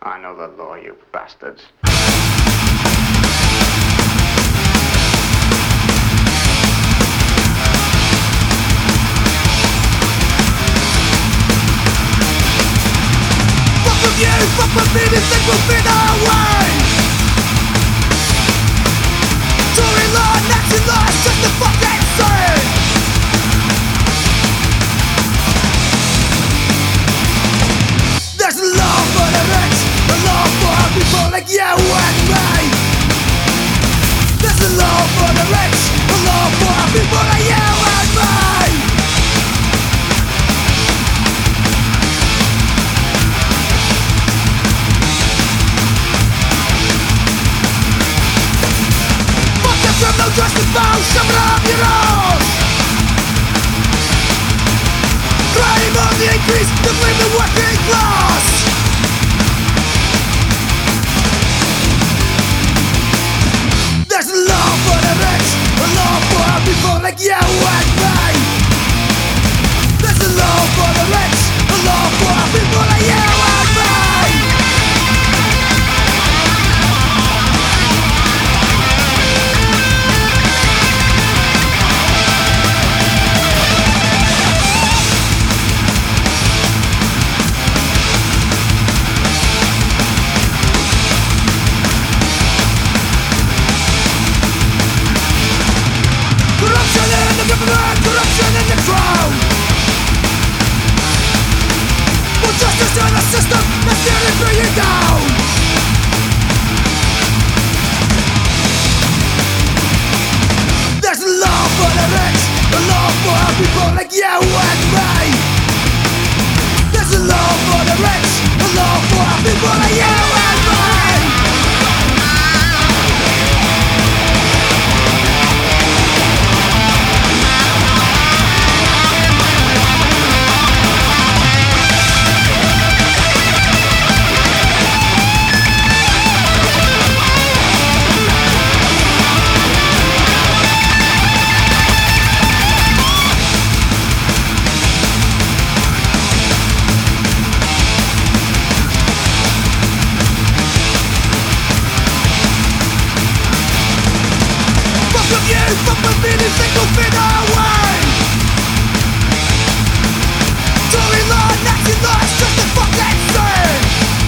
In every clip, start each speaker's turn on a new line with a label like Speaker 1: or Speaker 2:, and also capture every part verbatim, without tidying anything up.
Speaker 1: I know the law, you bastards.
Speaker 2: Fuck with you, fuck with me, this thing will be the way. Tory law, Nazi law, it's just the fucking same. There's a law for the rich, a law for people like you and me. There's a law for the rich, a law for people like you and me. Fuck the criminal justice bow, shove it up your nose. Crime on the increase, to blame the working class. There's a law for the rich, a law for people like you and me. There's a law for the rich, a law for people like you and me. Corruption in the government, corruption in the crowd. For justice in the system, that's nearly bringing down. There's a law for the rich, a law for people like you and me. There's a law for the rich, a law for people like you and me. Fuck with you, fuck with me, this thing will be the way. Tory law, Nazi law, it's just the fucking same.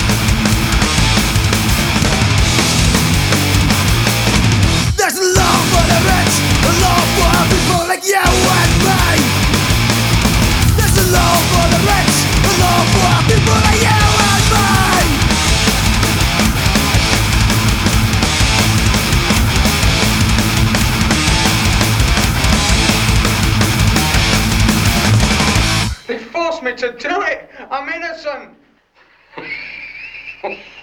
Speaker 2: There's a law for the rich, a law for people like you and me. There's a law for the rich, a law for people like you and me.
Speaker 1: They forced me to do it! I'm innocent!